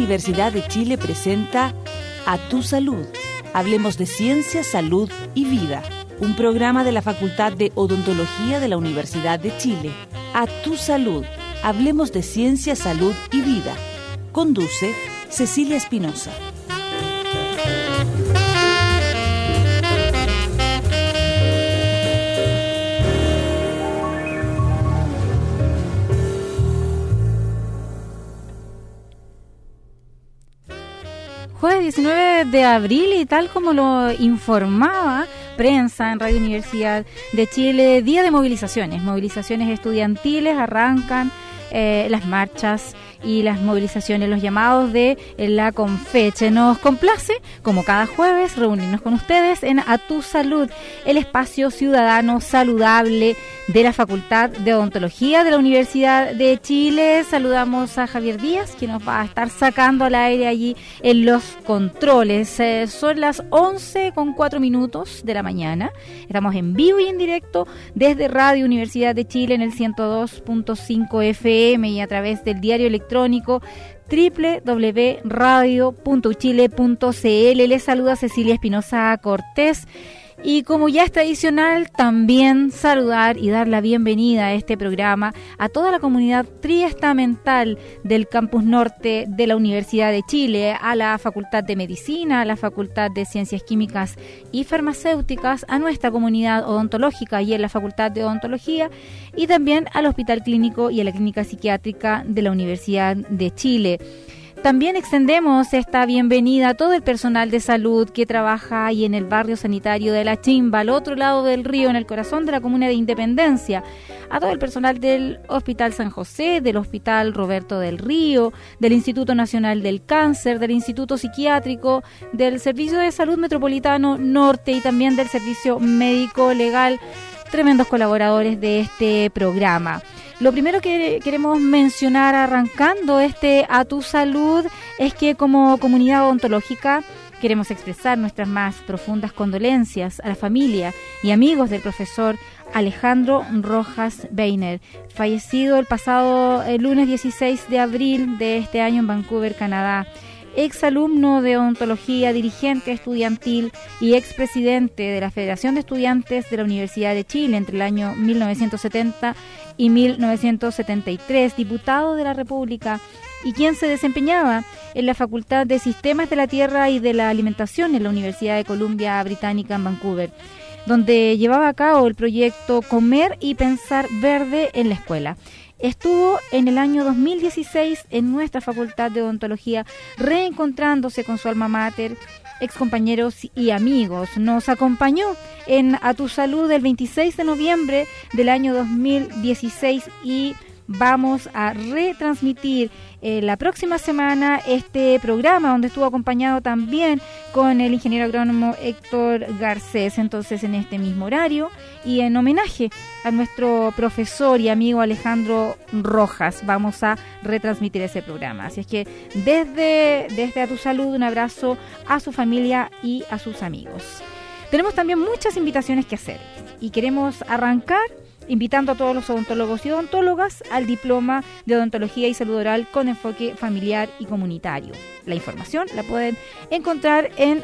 Universidad de Chile presenta A Tu Salud. Hablemos de ciencia, salud y vida. Un programa de la Facultad de Odontología de la Universidad de Chile. A Tu Salud. Hablemos de ciencia, salud y vida. Conduce Cecilia Espinosa. Jueves 19 de abril y tal como lo informaba prensa en Radio Universidad de Chile, día de movilizaciones estudiantiles, arrancan las marchas y las movilizaciones, los llamados de la Confeche. Nos complace, como cada jueves, reunirnos con ustedes en A Tu Salud, el espacio ciudadano saludable de la Facultad de Odontología de la Universidad de Chile. Saludamos a Javier Díaz, que nos va a estar sacando al aire allí en los controles. Son las 11:04 de la mañana. Estamos en vivo y en directo desde Radio Universidad de Chile en el 102.5 FM y a través del diario electrónico www.radio.uchile.cl. Les saluda Cecilia Espinosa Cortés. Y como ya es tradicional, también saludar y dar la bienvenida a este programa a toda la comunidad triestamental del Campus Norte de la Universidad de Chile, a la Facultad de Medicina, a la Facultad de Ciencias Químicas y Farmacéuticas, a nuestra comunidad odontológica y en la Facultad de Odontología, y también al Hospital Clínico y a la Clínica Psiquiátrica de la Universidad de Chile. También extendemos esta bienvenida a todo el personal de salud que trabaja ahí en el barrio sanitario de La Chimba, al otro lado del río, en el corazón de la comuna de Independencia, a todo el personal del Hospital San José, del Hospital Roberto del Río, del Instituto Nacional del Cáncer, del Instituto Psiquiátrico, del Servicio de Salud Metropolitano Norte y también del Servicio Médico Legal, tremendos colaboradores de este programa. Lo primero que queremos mencionar arrancando A Tu Salud es que como comunidad odontológica queremos expresar nuestras más profundas condolencias a la familia y amigos del profesor Alejandro Rojas Weiner, fallecido el pasado lunes 16 de abril de este año en Vancouver, Canadá. Exalumno de odontología, dirigente estudiantil y expresidente de la Federación de Estudiantes de la Universidad de Chile entre el año 1970 y 1973, diputado de la República y quien se desempeñaba en la Facultad de Sistemas de la Tierra y de la Alimentación en la Universidad de Columbia Británica en Vancouver, donde llevaba a cabo el proyecto Comer y Pensar Verde en la Escuela. Estuvo en el año 2016 en nuestra Facultad de Odontología, reencontrándose con su alma mater, excompañeros y amigos. Nos acompañó en A Tu Salud el 26 de noviembre del año 2016 y vamos a retransmitir la próxima semana este programa, donde estuvo acompañado también con el ingeniero agrónomo Héctor Garcés. Entonces, en este mismo horario y en homenaje a nuestro profesor y amigo Alejandro Rojas, vamos a retransmitir ese programa. Así es que desde A Tu Salud, un abrazo a su familia y a sus amigos. Tenemos también muchas invitaciones que hacer y queremos arrancar invitando a todos los odontólogos y odontólogas al diploma de odontología y salud oral con enfoque familiar y comunitario. La información la pueden encontrar en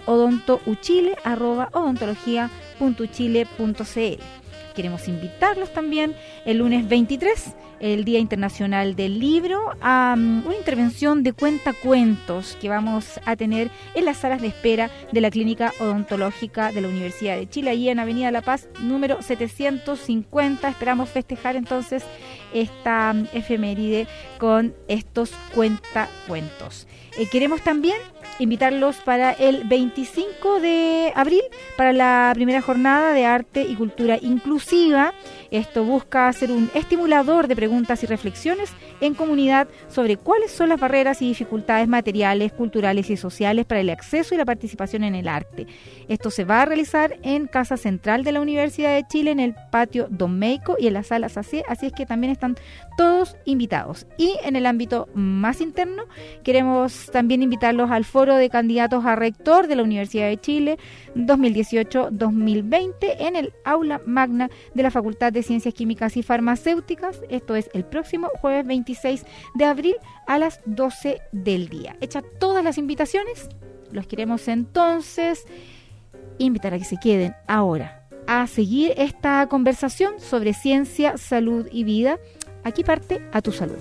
odontouchile@odontologia.uchile.cl. Queremos invitarlos también el lunes 23, el Día Internacional del Libro, a una intervención de cuentacuentos que vamos a tener en las salas de espera de la Clínica Odontológica de la Universidad de Chile, ahí en Avenida La Paz, número 750. Esperamos festejar entonces esta efeméride con estos cuentacuentos. Queremos también invitarlos para el 25 de abril para la primera jornada de arte y cultura inclusiva. Esto busca ser un estimulador de preguntas y reflexiones en comunidad sobre cuáles son las barreras y dificultades materiales, culturales y sociales para el acceso y la participación en el arte. Esto se va a realizar en Casa Central de la Universidad de Chile, en el patio Don Meico y en las salas AC, así es que también están están todos invitados. Y en el ámbito más interno, queremos también invitarlos al foro de candidatos a rector de la Universidad de Chile 2018-2020 en el aula magna de la Facultad de Ciencias Químicas y Farmacéuticas. Esto es el próximo jueves 26 de abril a las 12 del día. Hechas todas las invitaciones, los queremos entonces invitar a que se queden ahora a seguir esta conversación sobre ciencia, salud y vida. Aquí parte A Tu Salud.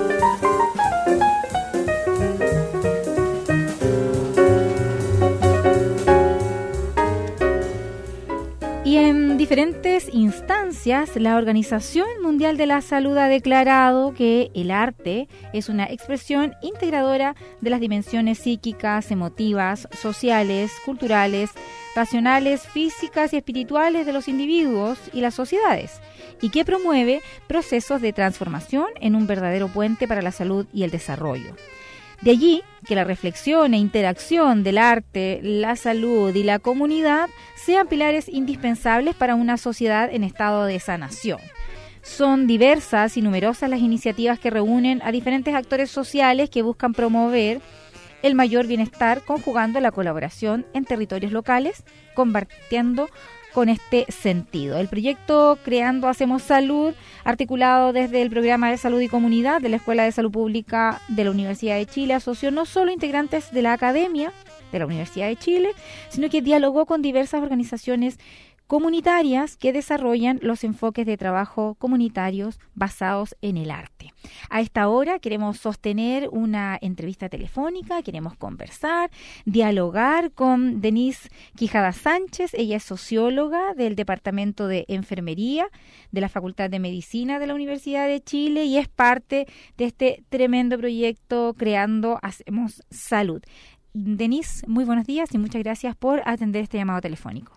Y en diferentes instancias, la Organización Mundial de la Salud ha declarado que el arte es una expresión integradora de las dimensiones psíquicas, emotivas, sociales, culturales, racionales, físicas y espirituales de los individuos y las sociedades, y que promueve procesos de transformación en un verdadero puente para la salud y el desarrollo. De allí que la reflexión e interacción del arte, la salud y la comunidad sean pilares indispensables para una sociedad en estado de sanación. Son diversas y numerosas las iniciativas que reúnen a diferentes actores sociales que buscan promover el mayor bienestar, conjugando la colaboración en territorios locales, combatiendo con este sentido. El proyecto Creando Hacemos Salud, articulado desde el Programa de Salud y Comunidad de la Escuela de Salud Pública de la Universidad de Chile, asoció no solo integrantes de la Academia de la Universidad de Chile, sino que dialogó con diversas organizaciones comunitarias que desarrollan los enfoques de trabajo comunitarios basados en el arte. A esta hora queremos sostener una entrevista telefónica, queremos conversar, dialogar con Denise Quijada Sánchez. Ella es socióloga del Departamento de Enfermería de la Facultad de Medicina de la Universidad de Chile y es parte de este tremendo proyecto Creando Hacemos Salud. Denise, muy buenos días y muchas gracias por atender este llamado telefónico.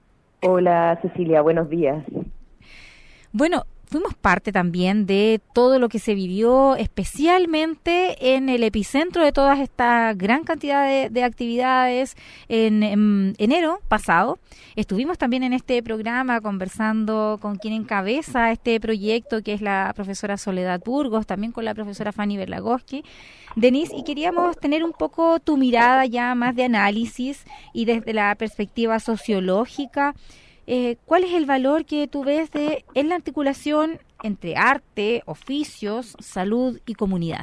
Hola Cecilia, buenos días. Bueno, fuimos parte también de todo lo que se vivió, especialmente en el epicentro de toda esta gran cantidad de actividades en enero pasado. Estuvimos también en este programa conversando con quien encabeza este proyecto, que es la profesora Soledad Burgos, también con la profesora Fanny Berlagoski. Denise, y queríamos tener un poco tu mirada ya más de análisis y desde la perspectiva sociológica. ¿Cuál es el valor que tú ves en la articulación entre arte, oficios, salud y comunidad?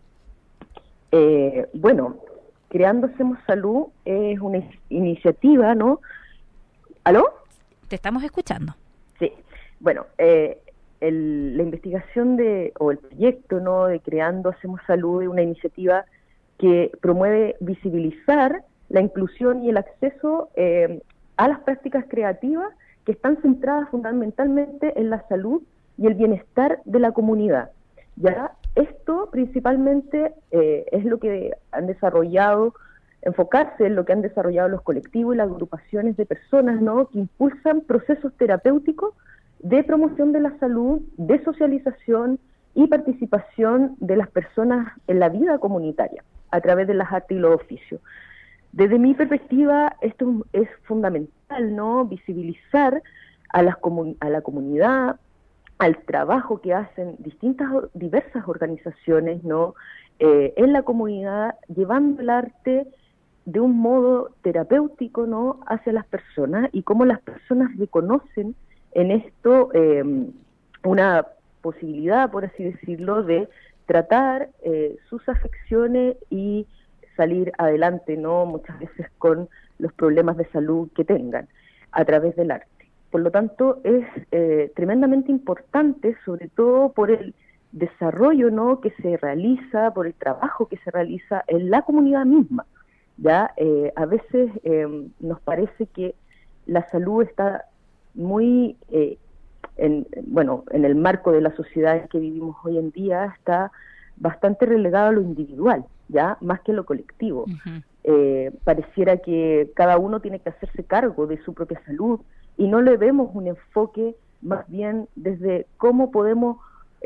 Bueno, Creando Hacemos Salud es una iniciativa, ¿no? ¿Aló? Te estamos escuchando. Sí, bueno, la investigación o el proyecto, ¿no?, de Creando Hacemos Salud es una iniciativa que promueve visibilizar la inclusión y el acceso a las prácticas creativas que están centradas fundamentalmente en la salud y el bienestar de la comunidad. Ya esto principalmente es lo que han desarrollado, enfocarse en lo que han desarrollado los colectivos y las agrupaciones de personas, ¿no?, que impulsan procesos terapéuticos de promoción de la salud, de socialización y participación de las personas en la vida comunitaria a través de las artes y los oficios. Desde mi perspectiva, esto es fundamental, ¿no?, visibilizar a la comunidad, al trabajo que hacen diversas organizaciones, ¿no?, en la comunidad, llevando el arte de un modo terapéutico, ¿no?, hacia las personas, y cómo las personas reconocen en esto una posibilidad, por así decirlo, de tratar sus afecciones y salir adelante, ¿no?, muchas veces con los problemas de salud que tengan a través del arte. Por lo tanto, es tremendamente importante, sobre todo por el desarrollo, ¿no?, que se realiza, por el trabajo que se realiza en la comunidad misma. Ya a veces nos parece que la salud está muy, en el marco de la sociedad en que vivimos hoy en día, está bastante relegado a lo individual, ya más que a lo colectivo. Uh-huh. Pareciera que cada uno tiene que hacerse cargo de su propia salud y no le vemos un enfoque más bien desde cómo podemos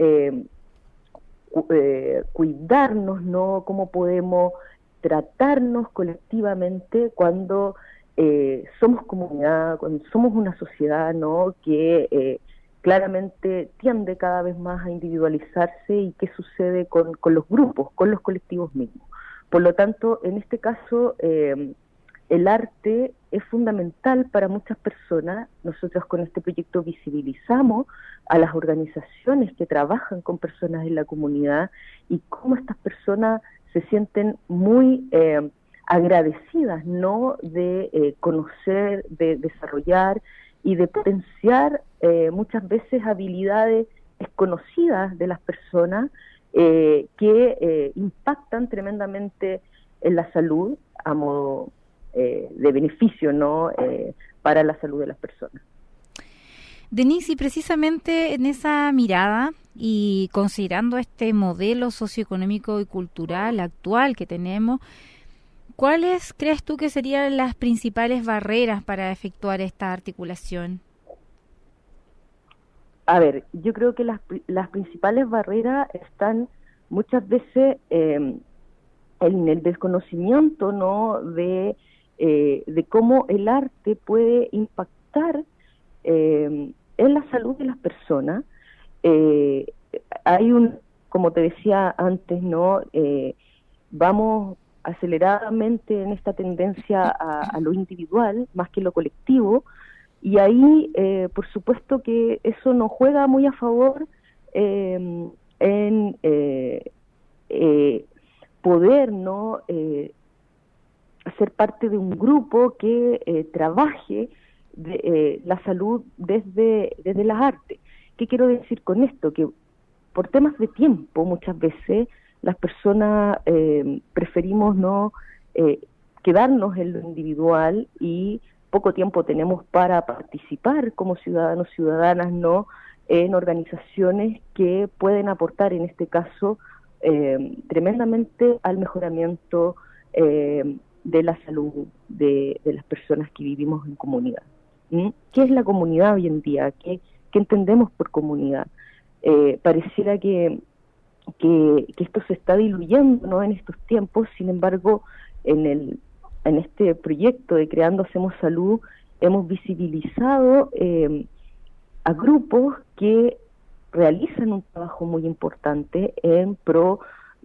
cuidarnos, ¿no?, cómo podemos tratarnos colectivamente cuando somos comunidad, cuando somos una sociedad, ¿no?, que claramente tiende cada vez más a individualizarse y qué sucede con los grupos, con los colectivos mismos. Por lo tanto, en este caso, el arte es fundamental para muchas personas. Nosotros con este proyecto visibilizamos a las organizaciones que trabajan con personas en la comunidad y cómo estas personas se sienten muy agradecidas, ¿no?, de conocer, de desarrollar y de potenciar muchas veces habilidades desconocidas de las personas que impactan tremendamente en la salud a modo de beneficio, ¿no?, para la salud de las personas. Denise, y precisamente en esa mirada y considerando este modelo socioeconómico y cultural actual que tenemos, ¿cuáles crees tú que serían las principales barreras para efectuar esta articulación? A ver, yo creo que las principales barreras están muchas veces en el desconocimiento, ¿no?, de cómo el arte puede impactar en la salud de las personas. Hay como te decía antes, ¿no?, vamos aceleradamente en esta tendencia a lo individual más que lo colectivo, y ahí por supuesto que eso nos juega muy a favor en poder, ¿no?, ser parte de un grupo que trabaje la salud desde las artes. ¿Qué quiero decir con esto? Que por temas de tiempo muchas veces las personas preferimos no quedarnos en lo individual y poco tiempo tenemos para participar como ciudadanos, ciudadanas, ¿no?, en organizaciones que pueden aportar, en este caso, tremendamente al mejoramiento de la salud de las personas que vivimos en comunidad. ¿Qué es la comunidad hoy en día? ¿Qué entendemos por comunidad? Pareciera que esto se está diluyendo, ¿no?, en estos tiempos. Sin embargo, en este proyecto de Creando Hacemos Salud hemos visibilizado a grupos que realizan un trabajo muy importante en pro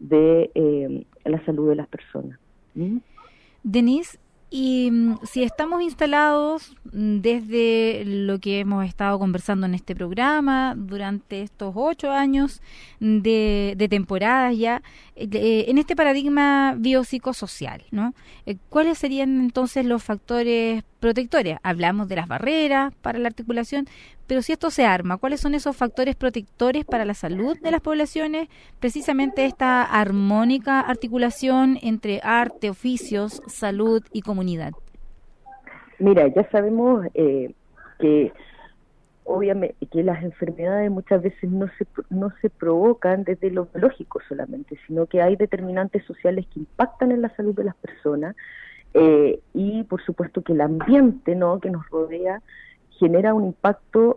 de la salud de las personas. Denise, y si estamos instalados desde lo que hemos estado conversando en este programa durante estos 8 años de temporadas ya, en este paradigma biopsicosocial, ¿no? ¿Cuáles serían entonces los factores protectores? Hablamos de las barreras para la articulación, pero si esto se arma, ¿cuáles son esos factores protectores para la salud de las poblaciones? Precisamente esta armónica articulación entre arte, oficios, salud y comunidad. Mira, ya sabemos que obviamente que las enfermedades muchas veces no se provocan desde lo biológico solamente, sino que hay determinantes sociales que impactan en la salud de las personas y por supuesto que el ambiente, ¿no?, que nos rodea genera un impacto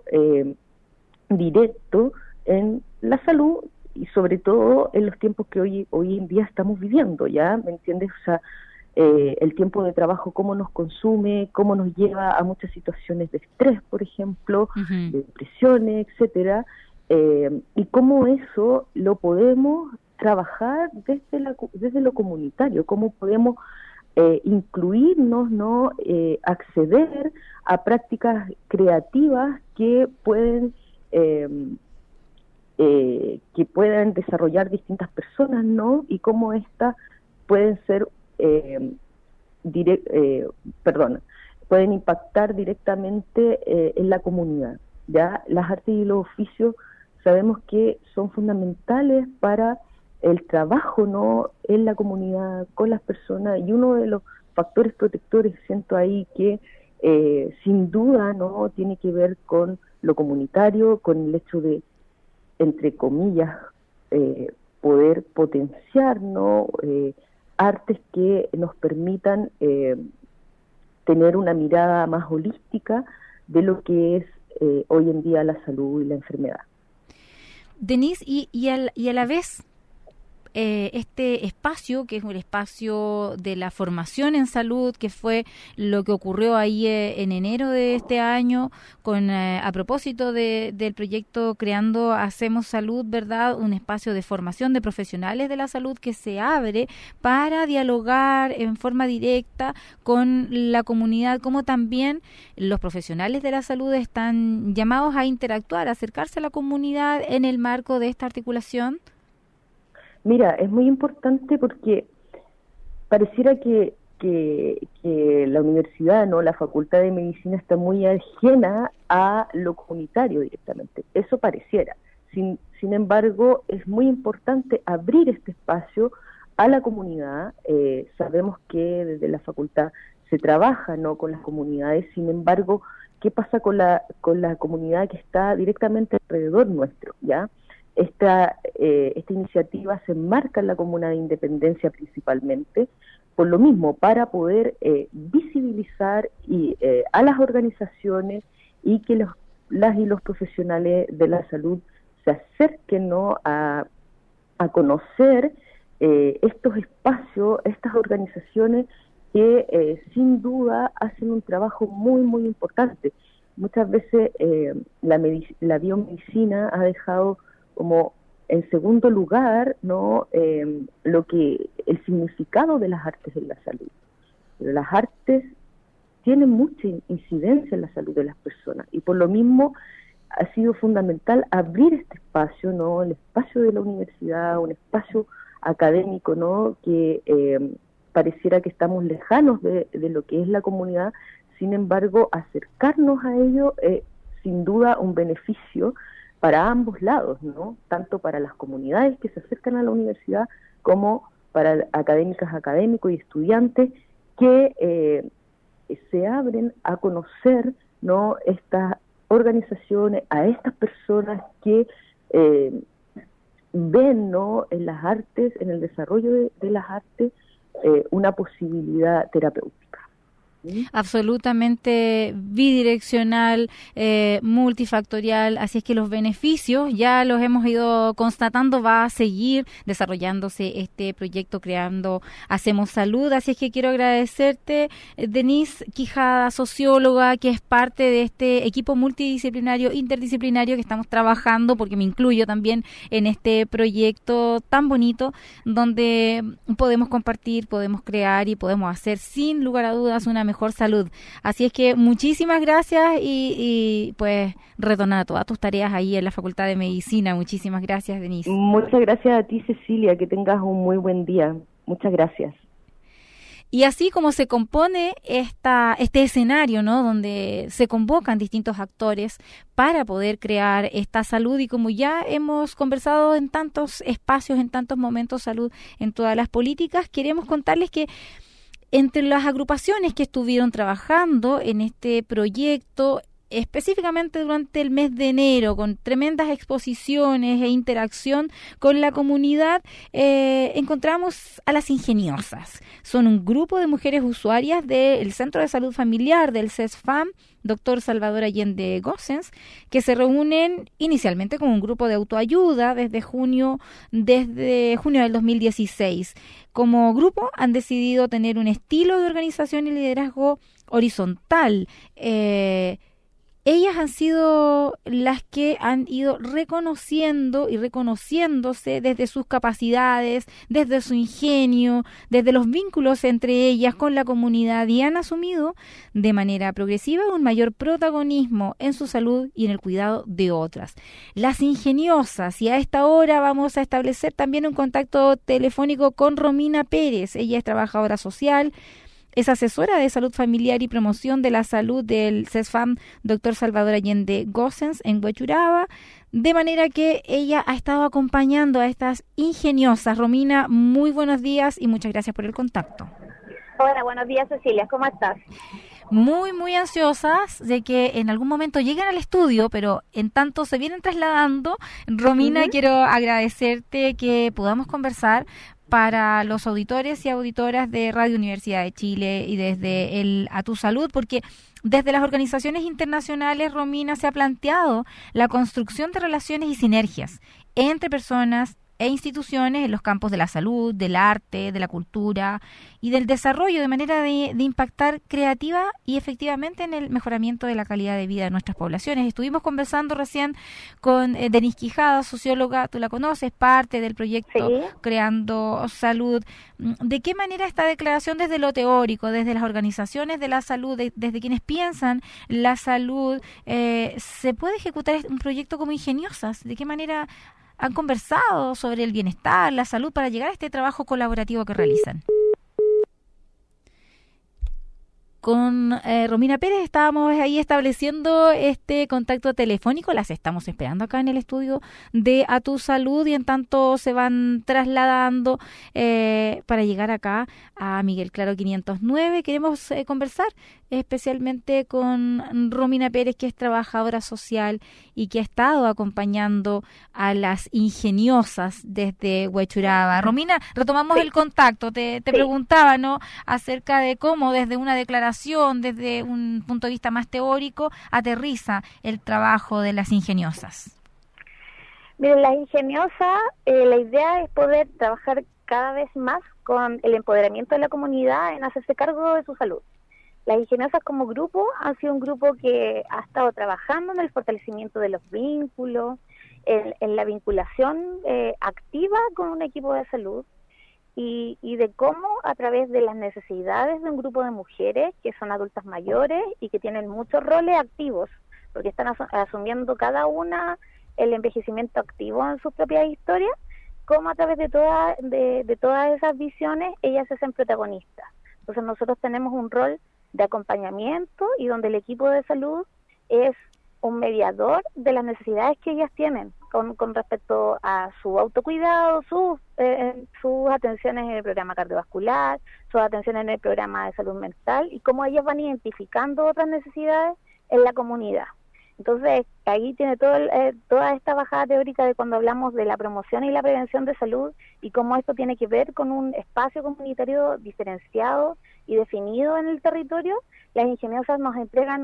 directo en la salud y sobre todo en los tiempos que hoy en día estamos viviendo, ¿ya? ¿Me entiendes? O sea, el tiempo de trabajo, cómo nos consume, cómo nos lleva a muchas situaciones de estrés, por ejemplo, de depresiones, etcétera, y cómo eso lo podemos trabajar desde lo comunitario, cómo podemos incluirnos, ¿no?, acceder a prácticas creativas que pueden desarrollar distintas personas, ¿no?, y cómo estas pueden ser pueden impactar directamente en la comunidad. Ya las artes y los oficios sabemos que son fundamentales para el trabajo, ¿no?, en la comunidad, con las personas, y uno de los factores protectores siento ahí que sin duda, ¿no?, tiene que ver con lo comunitario, con el hecho de, entre comillas, poder potenciar, ¿no?, artes que nos permitan tener una mirada más holística de lo que es hoy en día la salud y la enfermedad. Denise, y a la vez, este espacio, que es un espacio de la formación en salud, que fue lo que ocurrió ahí en enero de este año, a propósito del proyecto Creando Hacemos Salud, ¿verdad? Un espacio de formación de profesionales de la salud que se abre para dialogar en forma directa con la comunidad, como también los profesionales de la salud están llamados a interactuar, a acercarse a la comunidad en el marco de esta articulación. Mira, es muy importante porque pareciera que la universidad, ¿no? La Facultad de Medicina está muy ajena a lo comunitario directamente. Eso pareciera. Sin embargo, es muy importante abrir este espacio a la comunidad. Sabemos que desde la facultad se trabaja, ¿no? Con las comunidades. Sin embargo, ¿qué pasa con la comunidad que está directamente alrededor nuestro, ya? Esta iniciativa se enmarca en la comuna de Independencia principalmente, por lo mismo, para poder visibilizar a las organizaciones y que las y los profesionales de la salud se acerquen, ¿no? a conocer estos espacios, estas organizaciones que sin duda hacen un trabajo muy, muy importante. Muchas veces la biomedicina ha dejado como en segundo lugar, ¿no? El significado de las artes en la salud. Pero las artes tienen mucha incidencia en la salud de las personas y por lo mismo ha sido fundamental abrir este espacio, ¿no? El espacio de la universidad, un espacio académico, ¿no? Que pareciera que estamos lejanos de lo que es la comunidad. Sin embargo, acercarnos a ello es sin duda un beneficio para ambos lados, ¿no? Tanto para las comunidades que se acercan a la universidad como para académicos y estudiantes que se abren a conocer, ¿no? Estas organizaciones, a estas personas que ven, ¿no? En las artes, en el desarrollo de las artes, una posibilidad terapéutica. Absolutamente bidireccional, multifactorial, así es que los beneficios ya los hemos ido constatando, va a seguir desarrollándose este proyecto Creando Hacemos Salud, así es que quiero agradecerte, Denise Quijada, socióloga, que es parte de este equipo multidisciplinario, interdisciplinario que estamos trabajando, porque me incluyo también en este proyecto tan bonito, donde podemos compartir, podemos crear y podemos hacer sin lugar a dudas una mejor salud. Así es que muchísimas gracias y pues retornar a todas tus tareas ahí en la Facultad de Medicina. Muchísimas gracias, Denise. Muchas gracias a ti, Cecilia, que tengas un muy buen día. Muchas gracias. Y así como se compone este escenario, ¿no? Donde se convocan distintos actores para poder crear esta salud, y como ya hemos conversado en tantos espacios, en tantos momentos, salud en todas las políticas, queremos contarles que entre las agrupaciones que estuvieron trabajando en este proyecto, específicamente durante el mes de enero, con tremendas exposiciones e interacción con la comunidad, encontramos a las Ingeniosas. Son un grupo de mujeres usuarias del Centro de Salud Familiar del CESFAM, Dr. Salvador Allende Gossens, que se reúnen inicialmente como un grupo de autoayuda desde junio del 2016. Como grupo han decidido tener un estilo de organización y liderazgo horizontal. Ellas han sido las que han ido reconociendo y reconociéndose desde sus capacidades, desde su ingenio, desde los vínculos entre ellas con la comunidad, y han asumido de manera progresiva un mayor protagonismo en su salud y en el cuidado de otras. Las Ingeniosas, y a esta hora vamos a establecer también un contacto telefónico con Romina Pérez. Ella es trabajadora social, es asesora de salud familiar y promoción de la salud del CESFAM Dr. Salvador Allende Gossens en Huechuraba, de manera que ella ha estado acompañando a estas Ingeniosas. Romina, muy buenos días y muchas gracias por el contacto. Hola, buenos días, Cecilia, ¿cómo estás? Muy, muy ansiosas de que en algún momento lleguen al estudio, pero en tanto se vienen trasladando. Romina, quiero agradecerte que podamos conversar para los auditores y auditoras de Radio Universidad de Chile y desde el A Tu Salud, porque desde las organizaciones internacionales, Romina, se ha planteado la construcción de relaciones y sinergias entre personas e instituciones en los campos de la salud, del arte, de la cultura y del desarrollo, de manera de impactar creativa y efectivamente en el mejoramiento de la calidad de vida de nuestras poblaciones. Estuvimos conversando recién con Denise Quijada, socióloga, tú la conoces, parte del proyecto Sí. Creando Salud. ¿De qué manera esta declaración desde lo teórico, desde las organizaciones de la salud, desde quienes piensan la salud, se puede ejecutar un proyecto como Ingeniosas? ¿De qué manera han conversado sobre el bienestar, la salud, para llegar a este trabajo colaborativo que realizan? Con Romina Pérez estábamos ahí estableciendo este contacto telefónico. Las estamos esperando acá en el estudio de A Tu Salud y en tanto se van trasladando para llegar acá a Miguel Claro 509. Queremos conversar especialmente con Romina Pérez, que es trabajadora social y que ha estado acompañando a las ingeniosas desde Huechuraba. Romina, retomamos el contacto. Te preguntaba, ¿no?, acerca de cómo desde una declaración, desde un punto de vista más teórico, aterriza el trabajo de las ingeniosas. Miren, las ingeniosas, la idea es poder trabajar cada vez más con el empoderamiento de la comunidad en hacerse cargo de su salud. Las ingeniosas como grupo han sido un grupo que ha estado trabajando en el fortalecimiento de los vínculos, en la vinculación activa con un equipo de salud y de cómo a través de las necesidades de un grupo de mujeres que son adultas mayores y que tienen muchos roles activos, porque están asumiendo cada una el envejecimiento activo en sus propias historias, cómo a través de todas esas visiones ellas se hacen protagonistas. Entonces nosotros tenemos un rol de acompañamiento y donde el equipo de salud es un mediador de las necesidades que ellas tienen con respecto a su autocuidado, sus atenciones en el programa cardiovascular, sus atenciones en el programa de salud mental y cómo ellas van identificando otras necesidades en la comunidad. Entonces, ahí tiene toda esta bajada teórica de cuando hablamos de la promoción y la prevención de salud y cómo esto tiene que ver con un espacio comunitario diferenciado y definido en el territorio. Las ingeniosas nos entregan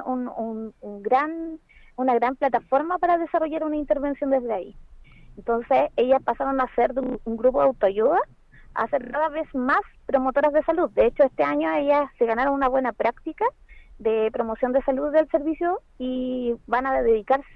una gran plataforma para desarrollar una intervención desde ahí. Entonces, ellas pasaron a ser de un grupo de autoayuda a ser cada vez más promotoras de salud. De hecho, este año ellas se ganaron una buena práctica de promoción de salud del servicio y van a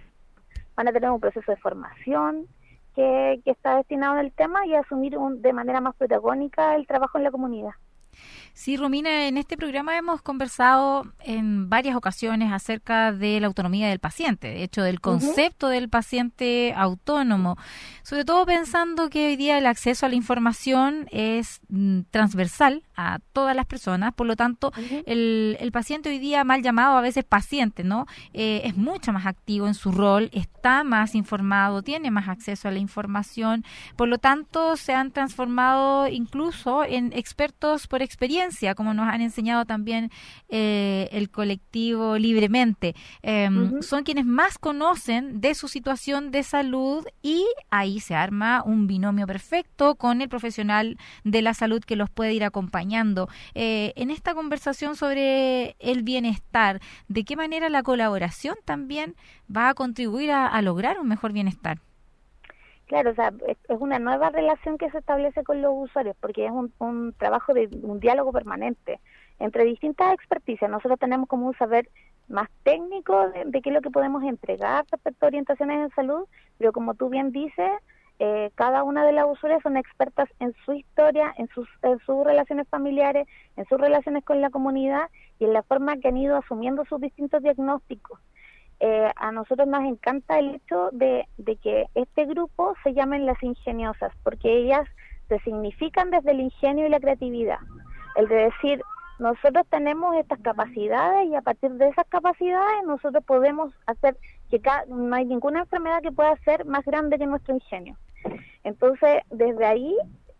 tener un proceso de formación que está destinado al tema y a asumir de manera más protagónica el trabajo en la comunidad. Sí, Romina, en este programa hemos conversado en varias ocasiones acerca de la autonomía del paciente, de hecho del concepto del paciente autónomo, sobre todo pensando que hoy día el acceso a la información es transversal a todas las personas, por lo tanto el paciente hoy día, mal llamado a veces paciente, ¿no?, es mucho más activo en su rol, está más informado, tiene más acceso a la información, por lo tanto se han transformado incluso en expertos por experiencia, como nos han enseñado también el colectivo Libremente. Son quienes más conocen de su situación de salud y ahí se arma un binomio perfecto con el profesional de la salud que los puede ir acompañando. En esta conversación sobre el bienestar, ¿de qué manera la colaboración también va a contribuir a lograr un mejor bienestar? Claro, o sea, es una nueva relación que se establece con los usuarios, porque es un trabajo de un diálogo permanente entre distintas experticias. Nosotros tenemos como un saber más técnico de qué es lo que podemos entregar respecto a orientaciones en salud, pero como tú bien dices, cada una de las usuarias son expertas en su historia, en sus relaciones familiares, en sus relaciones con la comunidad y en la forma que han ido asumiendo sus distintos diagnósticos. A nosotros nos encanta el hecho de que este grupo se llamen las ingeniosas, porque ellas se significan desde el ingenio y la creatividad. El de decir, nosotros tenemos estas capacidades y a partir de esas capacidades nosotros podemos hacer que no hay ninguna enfermedad que pueda ser más grande que nuestro ingenio. Entonces, desde ahí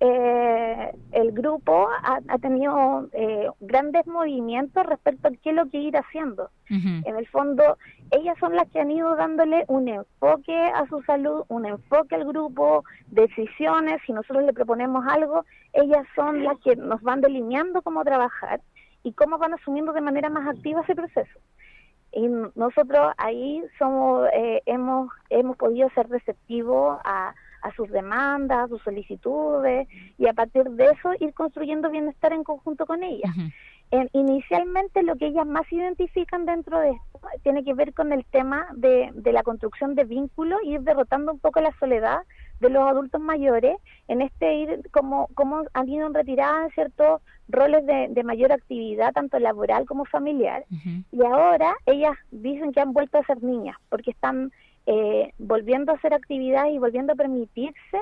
el grupo ha tenido grandes movimientos respecto a qué es lo que ir haciendo. En el fondo, ellas son las que han ido dándole un enfoque a su salud, un enfoque al grupo, decisiones. Si nosotros le proponemos algo, ellas son las que nos van delineando cómo trabajar y cómo van asumiendo de manera más activa ese proceso. Y nosotros ahí hemos podido ser receptivos a a sus demandas, a sus solicitudes, y a partir de eso ir construyendo bienestar en conjunto con ellas. Inicialmente lo que ellas más identifican dentro de esto tiene que ver con el tema de la construcción de vínculos y ir derrotando un poco la soledad de los adultos mayores, en ir como han ido en retirada en ciertos roles de mayor actividad, tanto laboral como familiar, y ahora ellas dicen que han vuelto a ser niñas, porque están volviendo a hacer actividades y volviendo a permitirse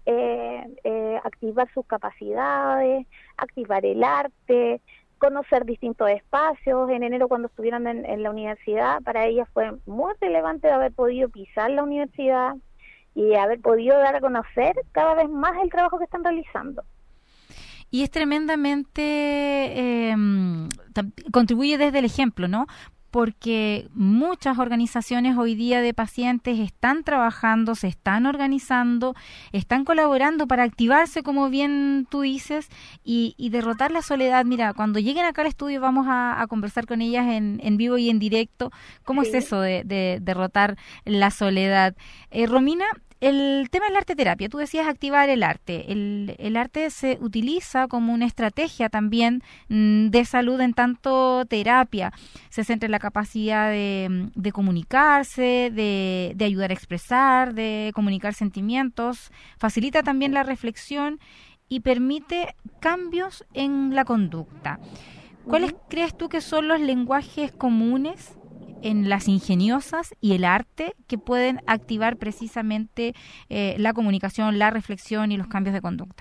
activar sus capacidades, activar el arte, conocer distintos espacios. En enero, cuando estuvieron en la universidad, para ellas fue muy relevante haber podido pisar la universidad y haber podido dar a conocer cada vez más el trabajo que están realizando. Y es tremendamente, contribuye desde el ejemplo, ¿no? Porque muchas organizaciones hoy día de pacientes están trabajando, se están organizando, están colaborando para activarse, como bien tú dices, y derrotar la soledad. Mira, cuando lleguen acá al estudio vamos a conversar con ellas en vivo y en directo. ¿Cómo es eso de derrotar la soledad? Romina, el tema de la arte terapia, tú decías activar el arte. El arte se utiliza como una estrategia también de salud en tanto terapia. Se centra en la capacidad de comunicarse, de ayudar a expresar, de comunicar sentimientos, facilita también la reflexión y permite cambios en la conducta. ¿Cuáles crees tú que son los lenguajes comunes en las ingeniosas y el arte que pueden activar precisamente la comunicación, la reflexión y los cambios de conducta?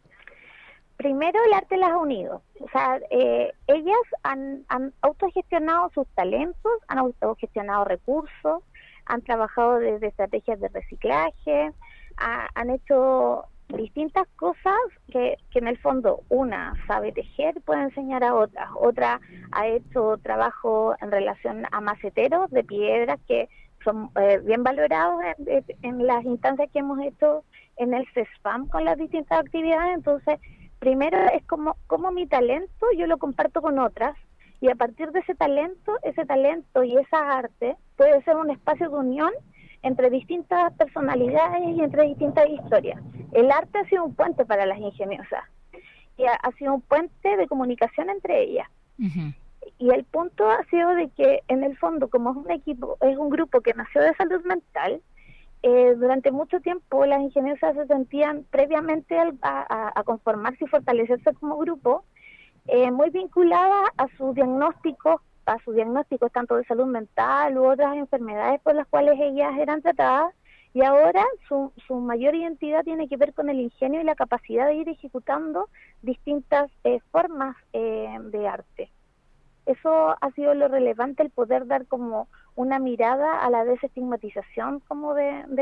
Primero, el arte las ha unido. O sea, ellas han autogestionado sus talentos, han autogestionado recursos, han trabajado desde estrategias de reciclaje, han hecho distintas cosas que en el fondo una sabe tejer, puede enseñar a otra ha hecho trabajo en relación a maceteros de piedras que son bien valorados en las instancias que hemos hecho en el CESFAM con las distintas actividades. Entonces, primero es como mi talento yo lo comparto con otras, y a partir de ese talento y esa arte puede ser un espacio de unión entre distintas personalidades y entre distintas historias. El arte ha sido un puente para las ingeniosas y ha sido un puente de comunicación entre ellas. Y el punto ha sido de que en el fondo, como es un equipo, es un grupo que nació de salud mental, durante mucho tiempo las ingeniosas se sentían previamente a conformarse y fortalecerse como grupo, muy vinculadas a sus diagnósticos tanto de salud mental u otras enfermedades por las cuales ellas eran tratadas, y ahora su mayor identidad tiene que ver con el ingenio y la capacidad de ir ejecutando distintas formas de arte. Eso ha sido lo relevante, el poder dar como una mirada a la desestigmatización como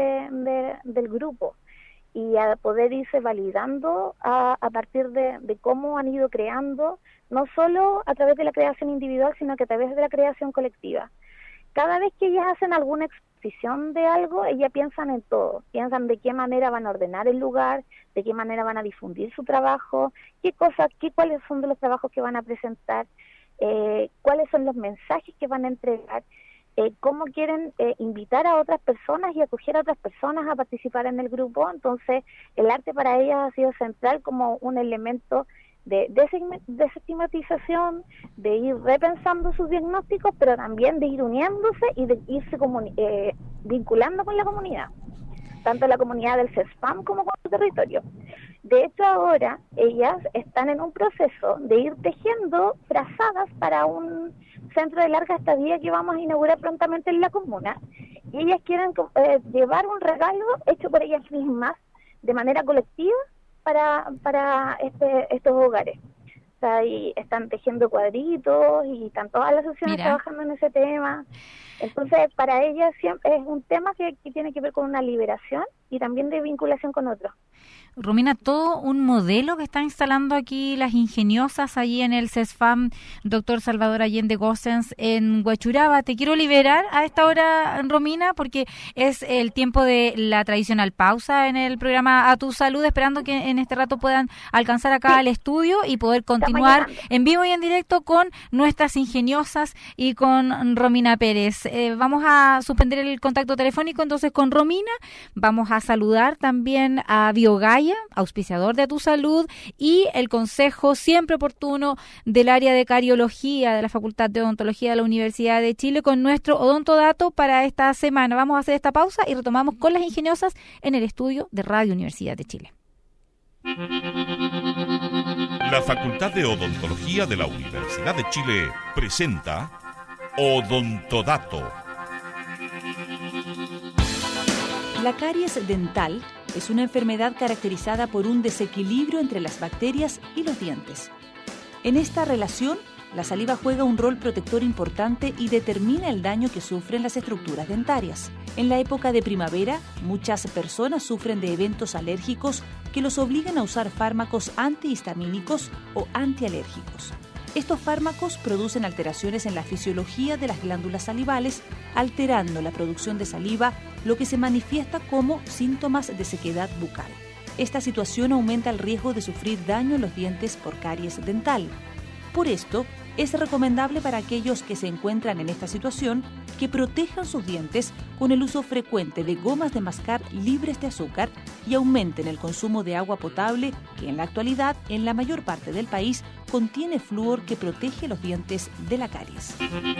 del grupo, y a poder irse validando a partir de cómo han ido creando, no solo a través de la creación individual, sino que a través de la creación colectiva. Cada vez que ellas hacen alguna exposición de algo, ellas piensan en todo, piensan de qué manera van a ordenar el lugar, de qué manera van a difundir su trabajo, cuáles son de los trabajos que van a presentar, cuáles son los mensajes que van a entregar, cómo quieren invitar a otras personas y acoger a otras personas a participar en el grupo. Entonces, el arte para ellas ha sido central como un elemento de desestigmatización, de ir repensando sus diagnósticos, pero también de ir uniéndose y de irse vinculando con la comunidad, tanto la comunidad del CESFAM como con su territorio. De hecho, ahora ellas están en un proceso de ir tejiendo frazadas para un centro de larga estadía que vamos a inaugurar prontamente en la comuna, y ellas quieren llevar un regalo hecho por ellas mismas de manera colectiva para estos hogares. O sea, y están tejiendo cuadritos y están todas las asociaciones trabajando en ese tema. Entonces, para ellas siempre es un tema que tiene que ver con una liberación y también de vinculación con otros. Romina, todo un modelo que están instalando aquí las ingeniosas allí en el CESFAM, doctor Salvador Allende Gossens, en Huachuraba. Te quiero liberar a esta hora, Romina, porque es el tiempo de la tradicional pausa en el programa A Tu Salud, esperando que en este rato puedan alcanzar acá al estudio y poder continuar en vivo y en directo con nuestras ingeniosas y con Romina Pérez. Vamos a suspender el contacto telefónico entonces con Romina. Vamos a saludar también a BioGaia, auspiciador de A Tu Salud, y el consejo siempre oportuno del área de cariología de la Facultad de Odontología de la Universidad de Chile con nuestro odontodato para esta semana. Vamos a hacer esta pausa y retomamos con las ingeniosas en el estudio de Radio Universidad de Chile. La Facultad de Odontología de la Universidad de Chile presenta Odontodato. La caries dental es una enfermedad caracterizada por un desequilibrio entre las bacterias y los dientes. En esta relación, la saliva juega un rol protector importante y determina el daño que sufren las estructuras dentarias. En la época de primavera, muchas personas sufren de eventos alérgicos que los obligan a usar fármacos antihistamínicos o antialérgicos. Estos fármacos producen alteraciones en la fisiología de las glándulas salivales, alterando la producción de saliva, lo que se manifiesta como síntomas de sequedad bucal. Esta situación aumenta el riesgo de sufrir daño en los dientes por caries dental. Por esto, es recomendable para aquellos que se encuentran en esta situación que protejan sus dientes con el uso frecuente de gomas de mascar libres de azúcar y aumenten el consumo de agua potable, que en la actualidad, en la mayor parte del país, contiene flúor que protege los dientes de la caries.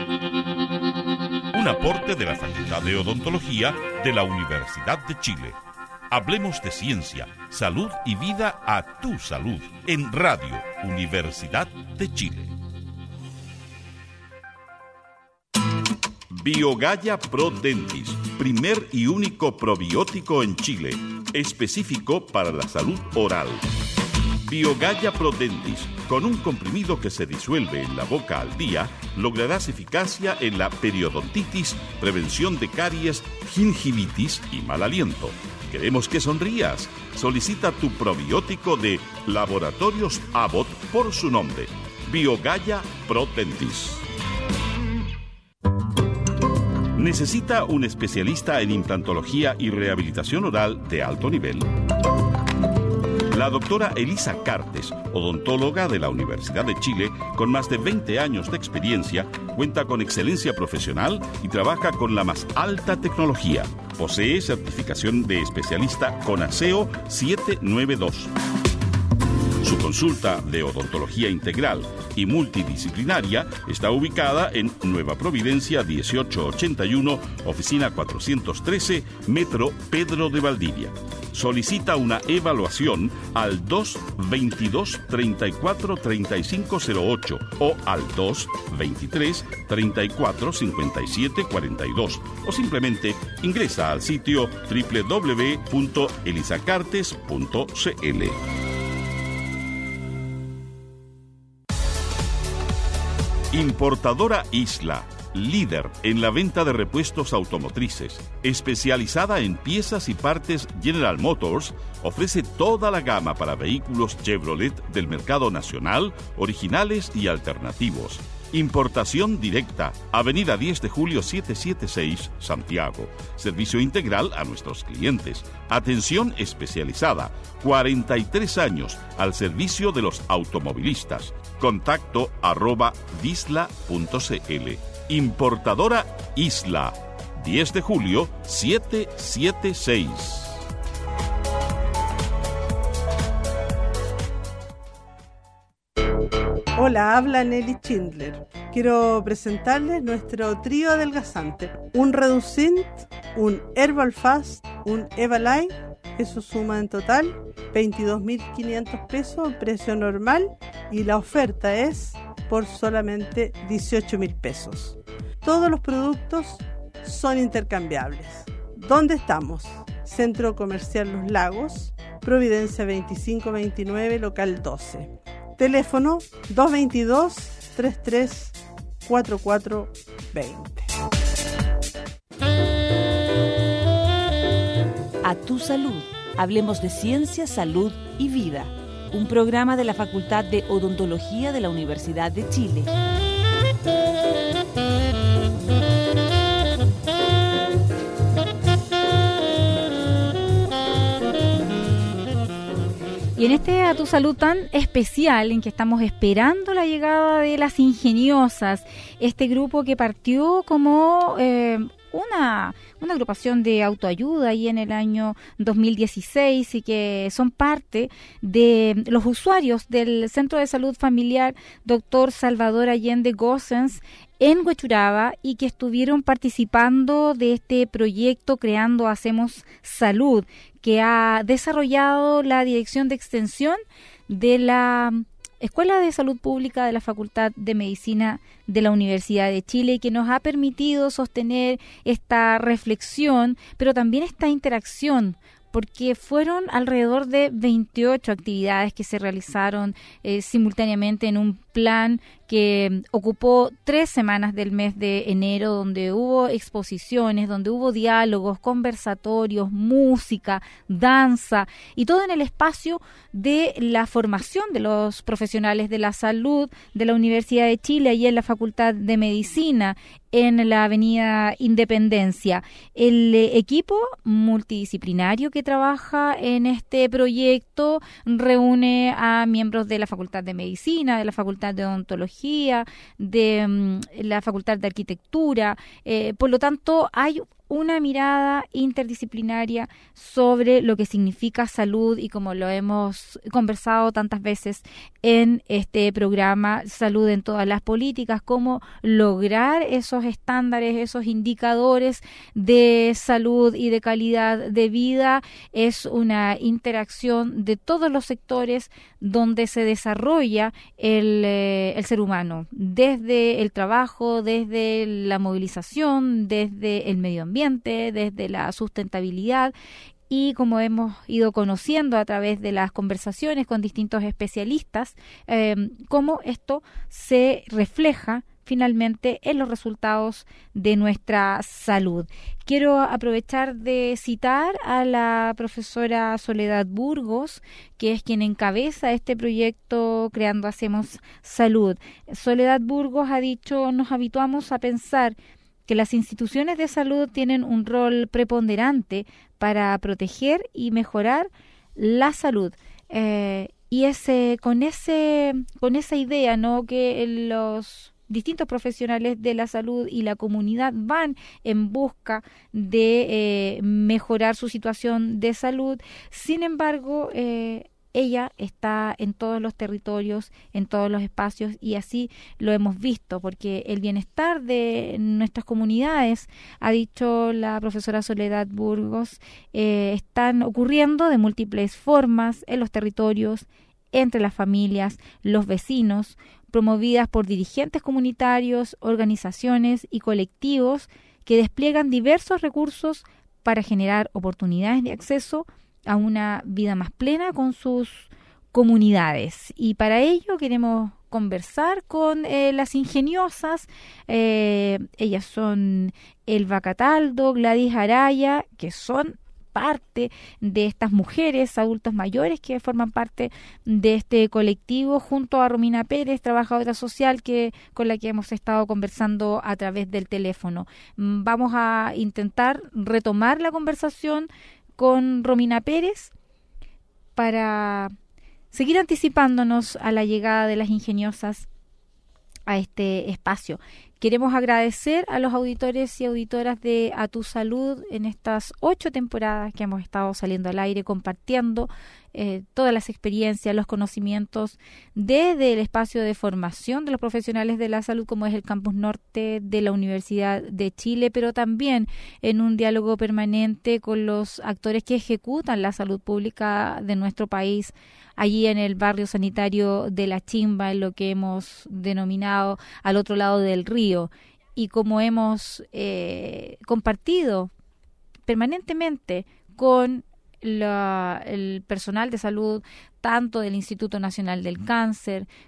Un aporte de la Facultad de Odontología de la Universidad de Chile. Hablemos de ciencia, salud y vida a tu salud en Radio Universidad de Chile. BioGaia Pro Dentis, primer y único probiótico en Chile, específico para la salud oral. BioGaia Pro Dentis, con un comprimido que se disuelve en la boca al día, lograrás eficacia en la periodontitis, prevención de caries, gingivitis y mal aliento. Queremos que sonrías. Solicita tu probiótico de Laboratorios Abbott por su nombre, BioGaia Pro Dentis. ¿Necesita un especialista en implantología y rehabilitación oral de alto nivel? La doctora Elisa Cartes, odontóloga de la Universidad de Chile, con más de 20 años de experiencia, cuenta con excelencia profesional y trabaja con la más alta tecnología. Posee certificación de especialista CONASEO 792. Su consulta de odontología integral y multidisciplinaria está ubicada en Nueva Providencia 1881, oficina 413, Metro Pedro de Valdivia. Solicita una evaluación al 222-34-3508 o al 223-34-5742 o simplemente ingresa al sitio www.elisacartes.cl. Importadora Isla, líder en la venta de repuestos automotrices, especializada en piezas y partes General Motors, ofrece toda la gama para vehículos Chevrolet del mercado nacional, originales y alternativos. Importación directa, Avenida 10 de Julio 776, Santiago. Servicio integral a nuestros clientes. Atención especializada, 43 años al servicio de los automovilistas. Contacto @disla.cl. Importadora Isla, 10 de julio 776. Hola, habla Nelly Schindler. Quiero presentarles nuestro trío adelgazante. Un Reducint, un Herbal Fast, un Evaline. Eso suma en total 22.500 pesos, precio normal. Y la oferta es por solamente 18.000 pesos. Todos los productos son intercambiables. ¿Dónde estamos? Centro Comercial Los Lagos, Providencia 2529, local 12. Teléfono 222-334420. A tu salud. Hablemos de ciencia, salud y vida. Un programa de la Facultad de Odontología de la Universidad de Chile. Y en este A Tu Salud tan especial, en que estamos esperando la llegada de las ingeniosas, este grupo que partió como una agrupación de autoayuda ahí en el año 2016 y que son parte de los usuarios del Centro de Salud Familiar Dr. Salvador Allende Gossens en Huechuraba, y que estuvieron participando de este proyecto Creando Hacemos Salud, que ha desarrollado la Dirección de Extensión de la Escuela de Salud Pública de la Facultad de Medicina de la Universidad de Chile, y que nos ha permitido sostener esta reflexión, pero también esta interacción, porque fueron alrededor de 28 actividades que se realizaron simultáneamente en un plan que ocupó 3 semanas del mes de enero, donde hubo exposiciones, donde hubo diálogos, conversatorios, música, danza, y todo en el espacio de la formación de los profesionales de la salud de la Universidad de Chile, y en la Facultad de Medicina, en la Avenida Independencia. El equipo multidisciplinario que trabaja en este proyecto reúne a miembros de la Facultad de Medicina, de la Facultad de Odontología, de la Facultad de Arquitectura. Por lo tanto, hay una mirada interdisciplinaria sobre lo que significa salud, y como lo hemos conversado tantas veces en este programa, salud en todas las políticas, cómo lograr esos estándares, esos indicadores de salud y de calidad de vida. Es una interacción de todos los sectores donde se desarrolla el ser humano, desde el trabajo, desde la movilización, desde el medio ambiente, desde la sustentabilidad, y como hemos ido conociendo a través de las conversaciones con distintos especialistas, cómo esto se refleja finalmente en los resultados de nuestra salud. Quiero aprovechar de citar a la profesora Soledad Burgos, que es quien encabeza este proyecto Creando Hacemos Salud. Soledad Burgos ha dicho: nos habituamos a pensar que las instituciones de salud tienen un rol preponderante para proteger y mejorar la salud. Y con esa idea, ¿no?, que los distintos profesionales de la salud y la comunidad van en busca de mejorar su situación de salud. Sin embargo, ella está en todos los territorios, en todos los espacios, y así lo hemos visto, porque el bienestar de nuestras comunidades, ha dicho la profesora Soledad Burgos, están ocurriendo de múltiples formas en los territorios, entre las familias, los vecinos, promovidas por dirigentes comunitarios, organizaciones y colectivos que despliegan diversos recursos para generar oportunidades de acceso a una vida más plena con sus comunidades. Y para ello queremos conversar con las ingeniosas. Ellas son Elba Cataldo, Gladys Araya, que son parte de estas mujeres, adultos mayores que forman parte de este colectivo, junto a Romina Pérez, trabajadora social con la que hemos estado conversando a través del teléfono. Vamos a intentar retomar la conversación con Romina Pérez para seguir anticipándonos a la llegada de las ingeniosas a este espacio. Queremos agradecer a los auditores y auditoras de A Tu Salud en estas 8 temporadas que hemos estado saliendo al aire, compartiendo todas las experiencias, los conocimientos desde el espacio de formación de los profesionales de la salud, como es el Campus Norte de la Universidad de Chile, pero también en un diálogo permanente con los actores que ejecutan la salud pública de nuestro país, allí en el barrio sanitario de La Chimba, en lo que hemos denominado al otro lado del río, y como hemos compartido permanentemente con el personal de salud, tanto del Instituto Nacional del Cáncer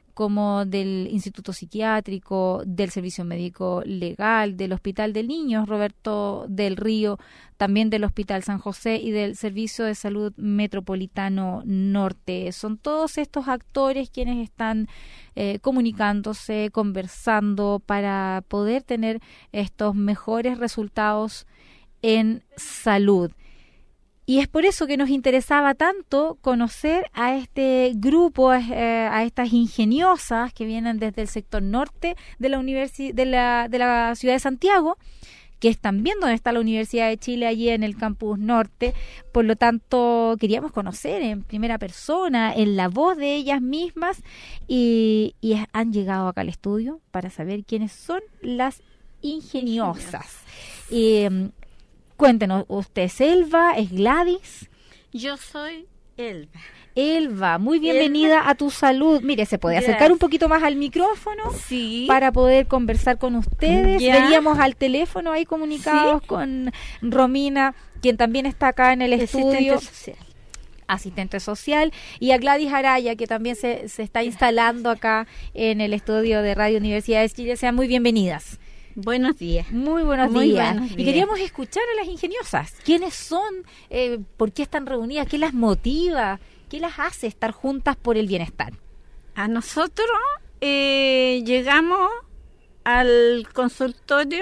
como del Instituto Psiquiátrico, del Servicio Médico Legal, del Hospital de Niños Roberto del Río, también del Hospital San José y del Servicio de Salud Metropolitano Norte. Son todos estos actores quienes están comunicándose, conversando para poder tener estos mejores resultados en salud. Y es por eso que nos interesaba tanto conocer a este grupo, a estas ingeniosas que vienen desde el sector norte de la ciudad de Santiago, que es también donde está la Universidad de Chile, allí en el campus norte. Por lo tanto, queríamos conocer en primera persona, en la voz de ellas mismas, y han llegado acá al estudio para saber quiénes son las ingeniosas. Cuéntenos, ¿usted es Elba? ¿Es Gladys? Yo soy Elba. Elba, muy bienvenida a Tu Salud. Mire, ¿se puede acercar un poquito más al micrófono? Sí. Para poder conversar con ustedes. Ya. Veníamos al teléfono ahí comunicados con Romina, quien también está acá en el estudio. Asistente social, y a Gladys Araya, que también se está instalando acá en el estudio de Radio Universidad de Chile. Sean muy bienvenidas. Buenos días. Muy buenos días. Buenos días. Y queríamos escuchar a las ingeniosas. ¿Quiénes son? ¿Por qué están reunidas? ¿Qué las motiva? ¿Qué las hace estar juntas por el bienestar? A nosotros llegamos al consultorio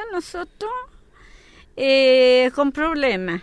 con problemas.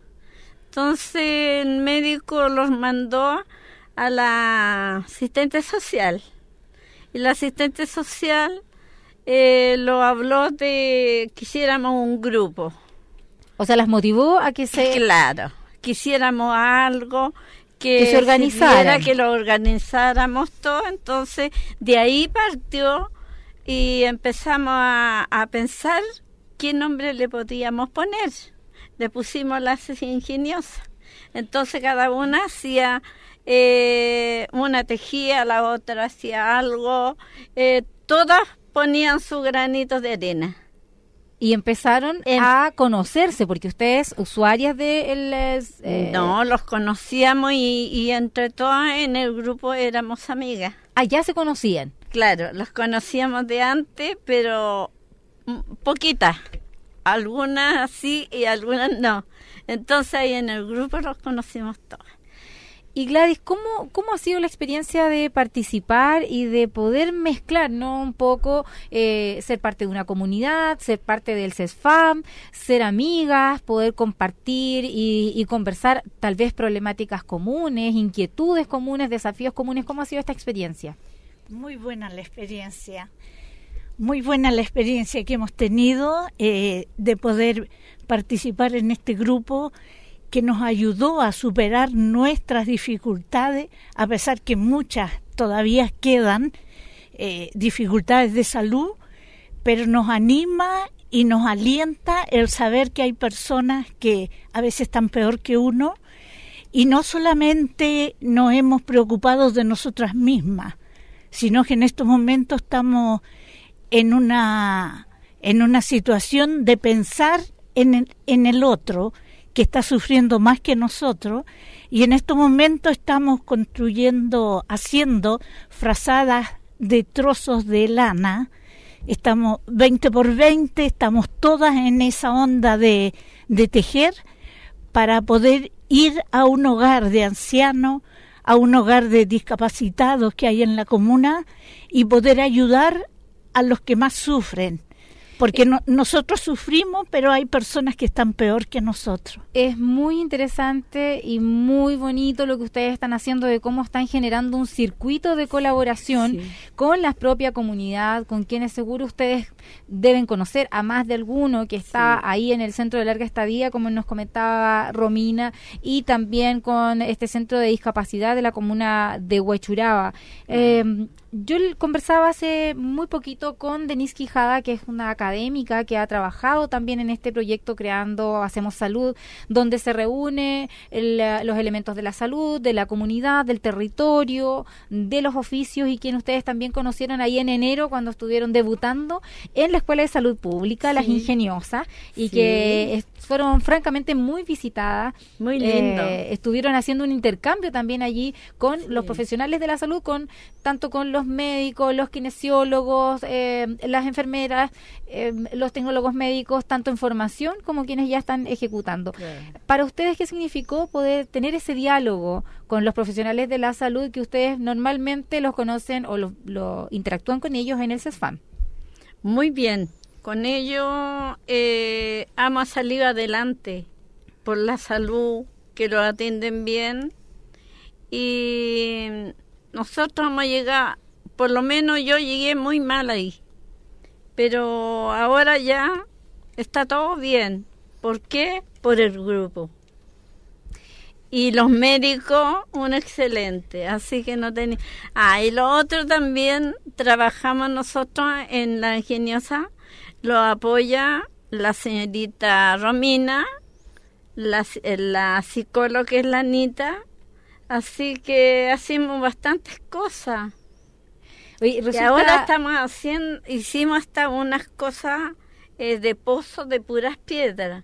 Entonces el médico los mandó a la asistente social. Y la asistente social lo habló de que hiciéramos un grupo. O sea, las motivó a que Claro, quisiéramos algo que se organizara, que lo organizáramos todo. Entonces, de ahí partió y empezamos a pensar qué nombre le podíamos poner. Le pusimos las ingeniosas. Entonces, cada una hacía, una tejía, la otra hacía algo, todas ponían su granito de arena. Y empezaron a conocerse, porque ustedes, usuarias de... No, los conocíamos y entre todas en el grupo éramos amigas. Ya se conocían. Claro, los conocíamos de antes, pero poquitas. Algunas sí y algunas no. Entonces ahí en el grupo los conocimos todas. Y Gladys, ¿cómo ha sido la experiencia de participar y de poder mezclar, ¿no? Un poco ser parte de una comunidad, ser parte del CESFAM, ser amigas, poder compartir y conversar tal vez problemáticas comunes, inquietudes comunes, desafíos comunes? ¿Cómo ha sido esta experiencia? Muy buena la experiencia. Muy buena la experiencia que hemos tenido de poder participar en este grupo que nos ayudó a superar nuestras dificultades, a pesar que muchas todavía quedan dificultades de salud, pero nos anima y nos alienta el saber que hay personas que a veces están peor que uno, y no solamente nos hemos preocupado de nosotras mismas, sino que en estos momentos estamos en una situación de pensar en el otro, que está sufriendo más que nosotros, y en estos momentos estamos haciendo frazadas de trozos de lana. Estamos 20 por 20, estamos todas en esa onda de tejer para poder ir a un hogar de ancianos, a un hogar de discapacitados que hay en la comuna, y poder ayudar a los que más sufren. Porque nosotros sufrimos, pero hay personas que están peor que nosotros. Es muy interesante y muy bonito lo que ustedes están haciendo, de cómo están generando un circuito de colaboración con la propia comunidad, con quienes seguro ustedes deben conocer, a más de alguno que está ahí en el centro de larga estadía, como nos comentaba Romina, y también con este centro de discapacidad de la comuna de Huechuraba. Yo conversaba hace muy poquito con Denise Quijada, que es una académica que ha trabajado también en este proyecto creando Hacemos Salud, donde se reúne los elementos de la salud, de la comunidad, del territorio, de los oficios, y quien ustedes también conocieron ahí en enero cuando estuvieron debutando en la Escuela de Salud Pública, las ingeniosas, y que fueron francamente muy visitadas. Muy lindo. Estuvieron haciendo un intercambio también allí con los profesionales de la salud, tanto con los los médicos, los kinesiólogos, las enfermeras, los tecnólogos médicos, tanto en formación como quienes ya están ejecutando. Claro. Para ustedes, ¿qué significó poder tener ese diálogo con los profesionales de la salud que ustedes normalmente los conocen o lo interactúan con ellos en el CESFAM? Muy bien, con ellos hemos salido adelante por la salud, que lo atienden bien, y nosotros hemos llegado, por lo menos yo llegué muy mal ahí, pero ahora ya está todo bien. ¿Por qué? Por el grupo. Y los médicos, un excelente, así que no tenía... y lo otro también, trabajamos nosotros en La Ingeniosa, lo apoya la señorita Romina, la psicóloga que es la Anita, así que hacemos bastantes cosas. Oye, y ahora hicimos hasta unas cosas de pozos de puras piedras,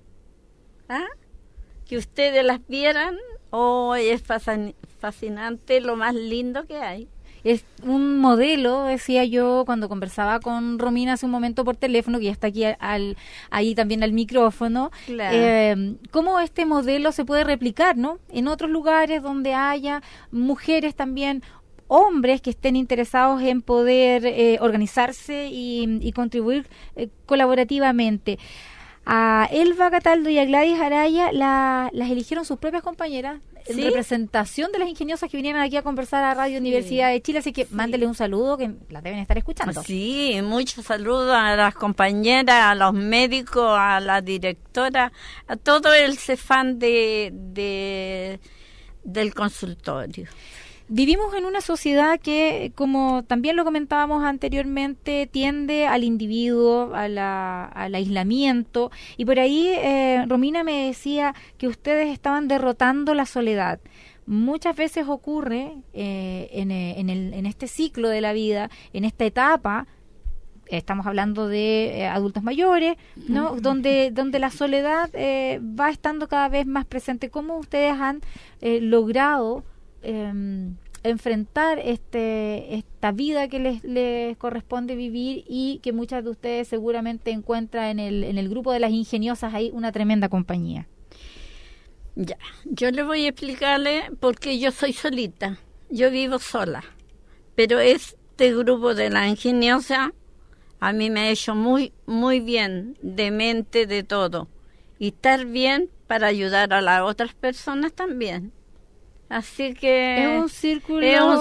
que ustedes las vieran. Es fascinante, lo más lindo que hay. Es un modelo, decía yo cuando conversaba con Romina hace un momento por teléfono, que ya está aquí ahí también al micrófono. Claro. Cómo este modelo se puede replicar, ¿no? En otros lugares donde haya mujeres también, hombres que estén interesados en poder organizarse y contribuir colaborativamente. A Elba Cataldo y a Gladys Araya las eligieron sus propias compañeras en representación de las ingeniosas que vinieron aquí a conversar a Radio Universidad de Chile, así que mándele un saludo, que las deben estar escuchando. Sí, muchos saludos a las compañeras, a los médicos, a la directora, a todo el CESFAM del consultorio. Vivimos en una sociedad que, como también lo comentábamos anteriormente, tiende al individuo, al aislamiento. Y por ahí Romina me decía que ustedes estaban derrotando la soledad. Muchas veces ocurre en este ciclo de la vida, en esta etapa, estamos hablando de adultos mayores, ¿no? Donde la soledad va estando cada vez más presente. ¿Cómo ustedes han logrado enfrentar esta vida que les corresponde vivir y que muchas de ustedes seguramente encuentran en el grupo de las ingeniosas ahí una tremenda compañía? Ya, yo le voy a explicarle porque yo soy solita, yo vivo sola, pero este grupo de la ingeniosa a mí me ha hecho muy, muy bien, de mente, de todo, y estar bien para ayudar a las otras personas también. Así que es un círculo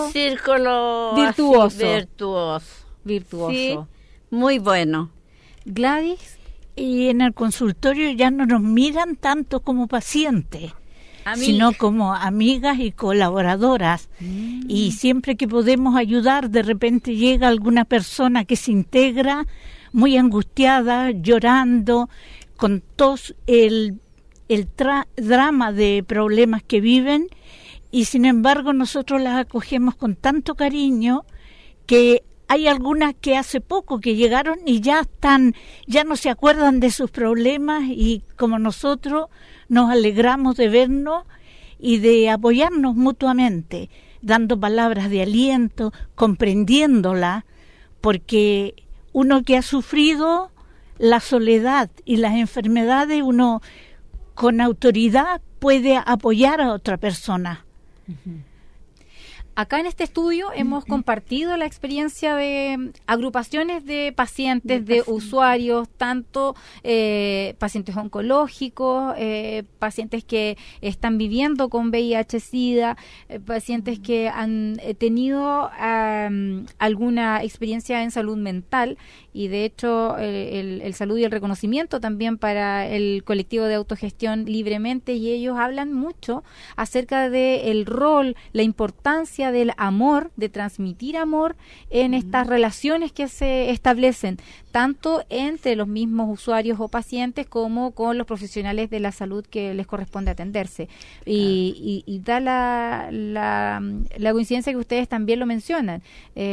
virtuoso. Sí, muy bueno. Gladys. Y en el consultorio ya no nos miran tanto como pacientes, sino como amigas y colaboradoras. Y siempre que podemos ayudar, de repente llega alguna persona que se integra muy angustiada, llorando, con todo el drama de problemas que viven. Y sin embargo nosotros las acogemos con tanto cariño que hay algunas que hace poco que llegaron y ya no se acuerdan de sus problemas, y como nosotros nos alegramos de vernos y de apoyarnos mutuamente, dando palabras de aliento, comprendiéndola, porque uno que ha sufrido la soledad y las enfermedades, uno con autoridad puede apoyar a otra persona. Acá en este estudio hemos compartido la experiencia de agrupaciones de pacientes, de usuarios, tanto pacientes oncológicos, pacientes que están viviendo con VIH-Sida, pacientes que han tenido alguna experiencia en salud mental, y de hecho el saludo y el reconocimiento también para el colectivo de autogestión Libremente, y ellos hablan mucho acerca del rol, la importancia del amor, de transmitir amor en estas relaciones que se establecen, tanto entre los mismos usuarios o pacientes como con los profesionales de la salud que les corresponde atenderse. Y da la coincidencia que ustedes también lo mencionan.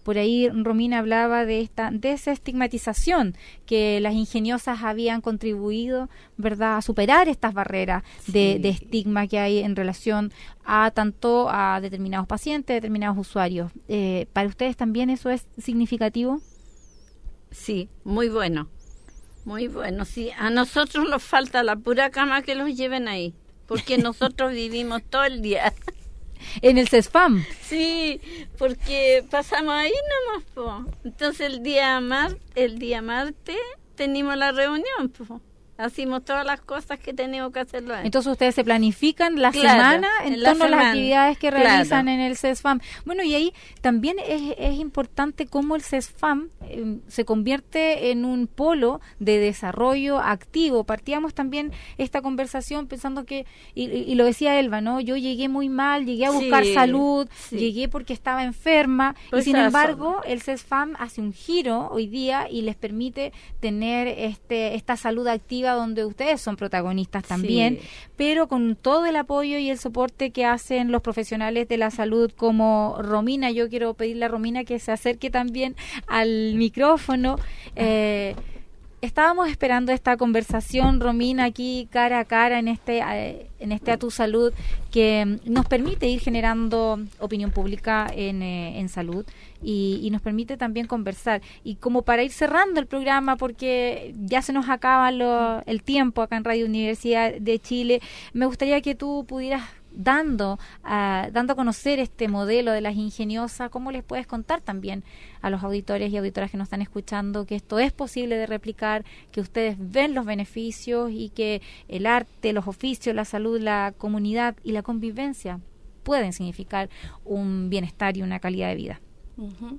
Por ahí Romina hablaba de esta desestigmatización, que las ingeniosas habían contribuido, ¿verdad?, a superar estas barreras de estigma que hay en relación a tanto a determinados pacientes, determinados usuarios. ¿Para ustedes también eso es significativo? Sí, muy bueno. Muy bueno, sí. A nosotros nos falta la pura cama que los lleven ahí, porque nosotros vivimos todo el día. En el CESFAM. Sí, porque pasamos ahí nomás, po. Entonces el día martes tenemos la reunión, po. Hacemos todas las cosas que tenemos que hacerlo ahí. Entonces ustedes se planifican la semana en torno a las actividades que realizan en el CESFAM. Bueno, y ahí también es importante cómo el CESFAM se convierte en un polo de desarrollo activo. Partíamos también esta conversación pensando que, y lo decía Elba, ¿no? Yo llegué muy mal, llegué a buscar salud, llegué porque estaba enferma, pues y sin embargo el CESFAM hace un giro hoy día y les permite tener esta salud activa donde ustedes son protagonistas también, pero con todo el apoyo y el soporte que hacen los profesionales de la salud como Romina. Yo quiero pedirle a Romina que se acerque también al micrófono. Estábamos esperando esta conversación, Romina, aquí cara a cara en este A Tu Salud, que nos permite ir generando opinión pública en salud y nos permite también conversar. Y como para ir cerrando el programa, porque ya se nos acaba el tiempo acá en Radio Universidad de Chile, me gustaría que tú pudieras dando a conocer este modelo de las ingeniosas. ¿Cómo les puedes contar también a los auditores y auditoras que nos están escuchando que esto es posible de replicar, que ustedes ven los beneficios y que el arte, los oficios, la salud, la comunidad y la convivencia pueden significar un bienestar y una calidad de vida? Uh-huh.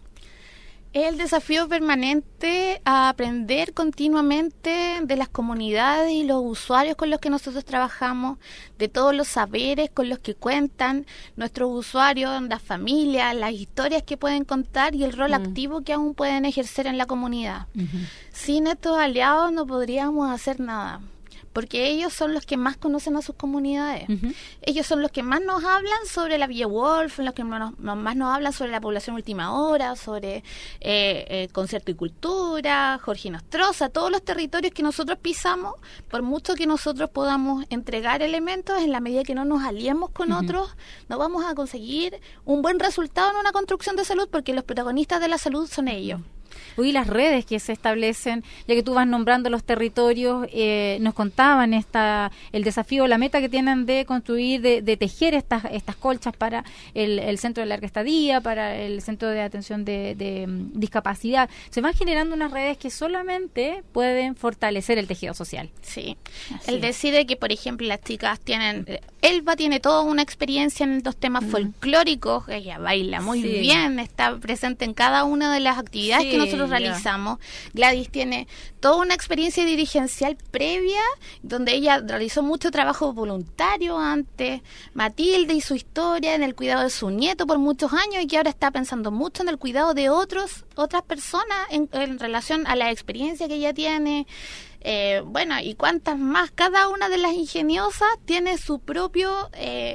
El desafío permanente a aprender continuamente de las comunidades y los usuarios con los que nosotros trabajamos, de todos los saberes con los que cuentan nuestros usuarios, las familias, las historias que pueden contar y el rol activo que aún pueden ejercer en la comunidad. Sin estos aliados no podríamos hacer nada, porque ellos son los que más conocen a sus comunidades. Ellos son los que más nos hablan sobre la Villa Wolf, los que más nos hablan sobre la población Última Hora, sobre Concierto y Cultura, Jorge Nostroza, todos los territorios que nosotros pisamos. Por mucho que nosotros podamos entregar elementos, en la medida que no nos aliemos con otros, no vamos a conseguir un buen resultado en una construcción de salud, porque los protagonistas de la salud son ellos. Hoy las redes que se establecen, ya que tú vas nombrando los territorios, nos contaban el desafío, la meta que tienen de construir, de tejer estas colchas para el centro de larga estadía, para el centro de atención de discapacidad. Se van generando unas redes que solamente pueden fortalecer el tejido social. Sí. Él decide que, por ejemplo, las chicas tienen... Elba tiene toda una experiencia en los temas folclóricos, ella baila muy bien, está presente en cada una de las actividades que nosotros realizamos. Gladys tiene toda una experiencia dirigencial previa, donde ella realizó mucho trabajo voluntario antes. Matilde y su historia en el cuidado de su nieto por muchos años, y que ahora está pensando mucho en el cuidado de otras personas en relación a la experiencia que ella tiene. Bueno, y cuántas más. Cada una de las ingeniosas tiene su propio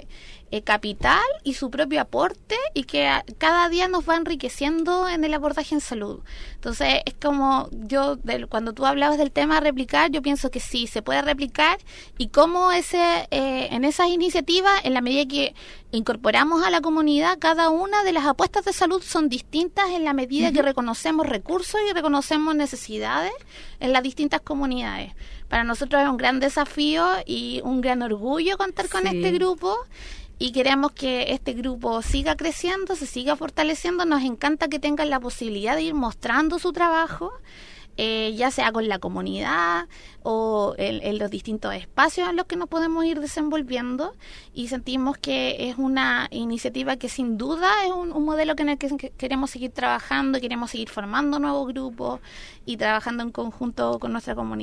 capital y su propio aporte, y que cada día nos va enriqueciendo en el abordaje en salud. Entonces es como cuando tú hablabas del tema de replicar, yo pienso que sí, se puede replicar, y cómo en esas iniciativas, en la medida que incorporamos a la comunidad, cada una de las apuestas de salud son distintas en la medida que reconocemos recursos y reconocemos necesidades en las distintas comunidades. Para nosotros es un gran desafío y un gran orgullo contar con este grupo, y queremos que este grupo siga creciendo, se siga fortaleciendo. Nos encanta que tengan la posibilidad de ir mostrando su trabajo, ya sea con la comunidad o en los distintos espacios en los que nos podemos ir desenvolviendo, y sentimos que es una iniciativa que sin duda es un modelo en el que queremos seguir trabajando, queremos seguir formando nuevos grupos y trabajando en conjunto con nuestra comunidad.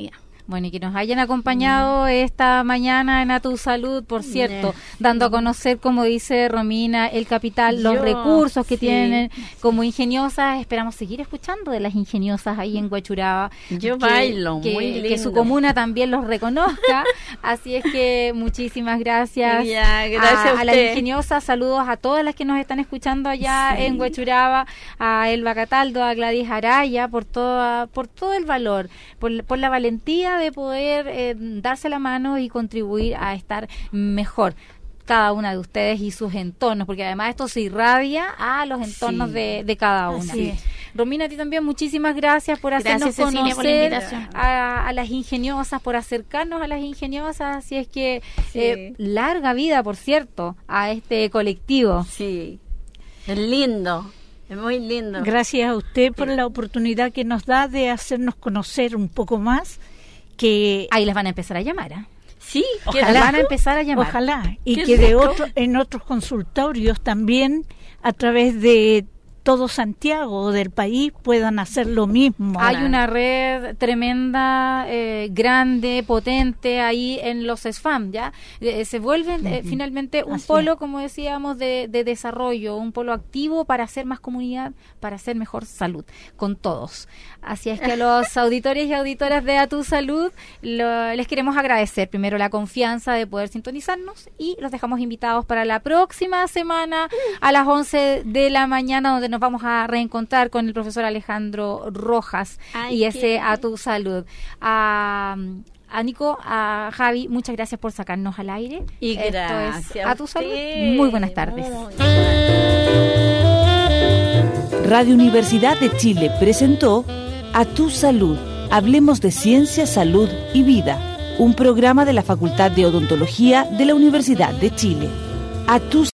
Bueno, y que nos hayan acompañado esta mañana en A Tu Salud, por cierto, dando a conocer, como dice Romina, el capital, los recursos que tienen como ingeniosas. Esperamos seguir escuchando de las ingeniosas ahí en Huachuraba. Yo bailo, muy lindo. Que su comuna también los reconozca. Así es que muchísimas gracias, gracias a las ingeniosas. Saludos a todas las que nos están escuchando allá en Huachuraba, a Elba Cataldo, a Gladys Araya, por todo el valor, por la valentía de poder darse la mano y contribuir a estar mejor cada una de ustedes y sus entornos, porque además esto se irradia a los entornos de cada una. Romina, a ti también muchísimas gracias por hacernos conocer por la invitación. A las ingeniosas, por acercarnos a las ingeniosas, así es que larga vida, por cierto, a este colectivo. Sí, es lindo. Es muy lindo. Gracias a usted por la oportunidad que nos da de hacernos conocer un poco más. Que ahí las van a empezar a llamar, ¿eh? Sí, ojalá van a empezar a llamar. Ojalá. Y que en otros consultorios también, a través de todo Santiago o del país, puedan hacer lo mismo. Hay una red tremenda, grande, potente ahí en los SFAM, ¿ya? Se vuelven finalmente un polo, como decíamos, de desarrollo, un polo activo para hacer más comunidad, para hacer mejor salud con todos. Así es que a los auditores y auditoras de A Tu Salud les queremos agradecer primero la confianza de poder sintonizarnos y los dejamos invitados para la próxima semana a las 11 de la mañana, donde nos vamos a reencontrar con el profesor Alejandro Rojas y ese A Tu Salud. A Nico, a Javi, muchas gracias por sacarnos al aire. Y gracias. Esto es A Tu Salud. Muy buenas tardes. Radio Universidad de Chile presentó A Tu Salud. Hablemos de ciencia, salud y vida. Un programa de la Facultad de Odontología de la Universidad de Chile. A Tu